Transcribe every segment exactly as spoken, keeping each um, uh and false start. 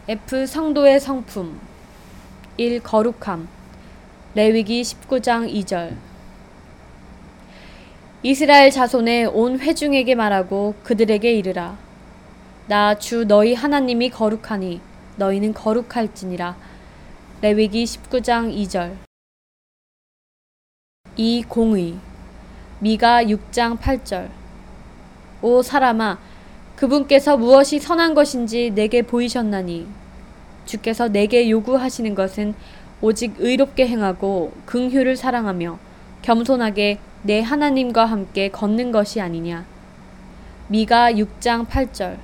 F. 성도의 성품. 일. 거룩함. 레위기 십구 장 이 절. 이스라엘 자손의 온 회중에게 말하고 그들에게 이르라. 나 주 너희 하나님이 거룩하니 너희는 거룩할지니라. 레위기 십구 장 이 절. 이. 공의. 미가 육 장 팔 절. 오 사람아, 그분께서 무엇이 선한 것인지 내게 보이셨나니 주께서 내게 요구하시는 것은 오직 의롭게 행하고 긍휼을 사랑하며 겸손하게 내 하나님과 함께 걷는 것이 아니냐. 미가 육 장 팔 절.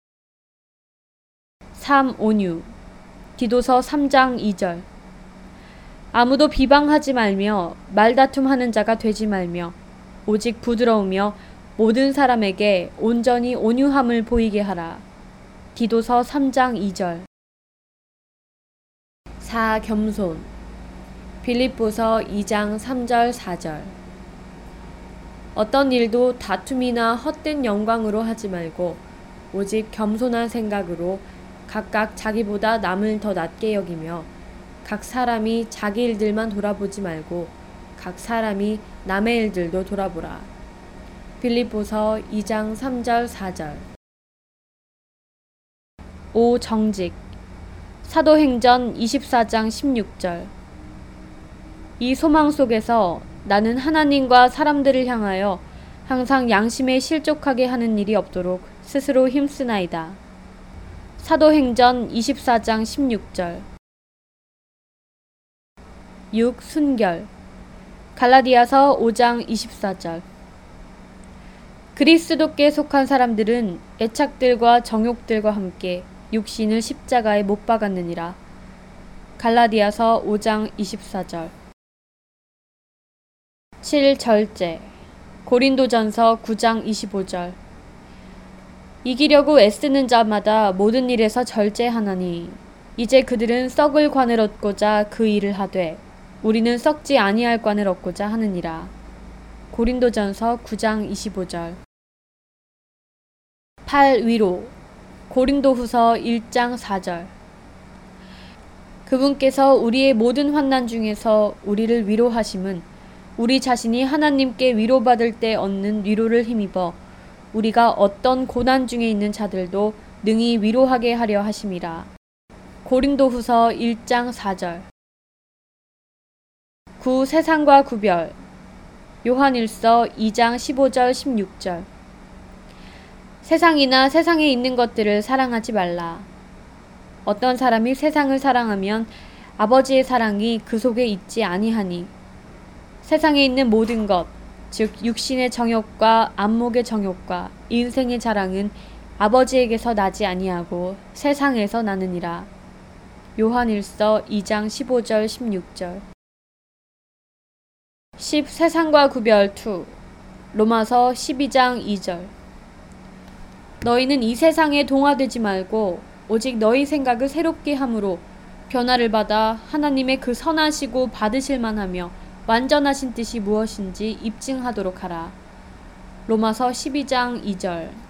삼. 온유. 디도서 삼 장 이 절. 아무도 비방하지 말며 말다툼하는 자가 되지 말며 오직 부드러우며 모든 사람에게 온전히 온유함을 보이게 하라. 디도서 삼 장 이 절. 사. 겸손. 빌립보서 이 장 삼 절 사 절. 어떤 일도 다툼이나 헛된 영광으로 하지 말고 오직 겸손한 생각으로 각각 자기보다 남을 더 낮게 여기며 각 사람이 자기 일들만 돌아보지 말고 각 사람이 남의 일들도 돌아보라. 빌립보서 이 장 삼 절 사 절. 오. 정직. 사도행전 이십사 장 십육 절. 이 소망 속에서 나는 하나님과 사람들을 향하여 항상 양심에 실족하게 하는 일이 없도록 스스로 힘쓰나이다. 사도행전 이십사 장 십육 절. 육. 순결. 갈라디아서 오 장 이십사 절. 그리스도께 속한 사람들은 애착들과 정욕들과 함께 육신을 십자가에 못 박았느니라. 갈라디아서 오 장 이십사 절. 칠. 절제. 고린도전서 구 장 이십오 절. 이기려고 애쓰는 자마다 모든 일에서 절제하나니 이제 그들은 썩을 관을 얻고자 그 일을 하되 우리는 썩지 아니할 관을 얻고자 하느니라. 고린도전서 구 장 이십오 절. 팔. 위로. 고린도후서 일 장 사 절. 그분께서 우리의 모든 환난 중에서 우리를 위로하심은 우리 자신이 하나님께 위로받을 때 얻는 위로를 힘입어 우리가 어떤 고난 중에 있는 자들도 능히 위로하게 하려 하심이라. 고린도후서 일 장 사 절. 구. 세상과 구별. 요한일서 이 장 십오 절 십육 절. 세상이나 세상에 있는 것들을 사랑하지 말라. 어떤 사람이 세상을 사랑하면 아버지의 사랑이 그 속에 있지 아니하니 세상에 있는 모든 것, 즉 육신의 정욕과 안목의 정욕과 인생의 자랑은 아버지에게서 나지 아니하고 세상에서 나느니라. 요한일서 이 장 십오 절 십육 절. 십. 세상과 구별 이. 로마서 십이 장 이 절. 너희는 이 세상에 동화되지 말고 오직 너희 생각을 새롭게 함으로 변화를 받아 하나님의 그 선하시고 받으실 만하며 완전하신 뜻이 무엇인지 입증하도록 하라. 로마서 십이 장 이 절.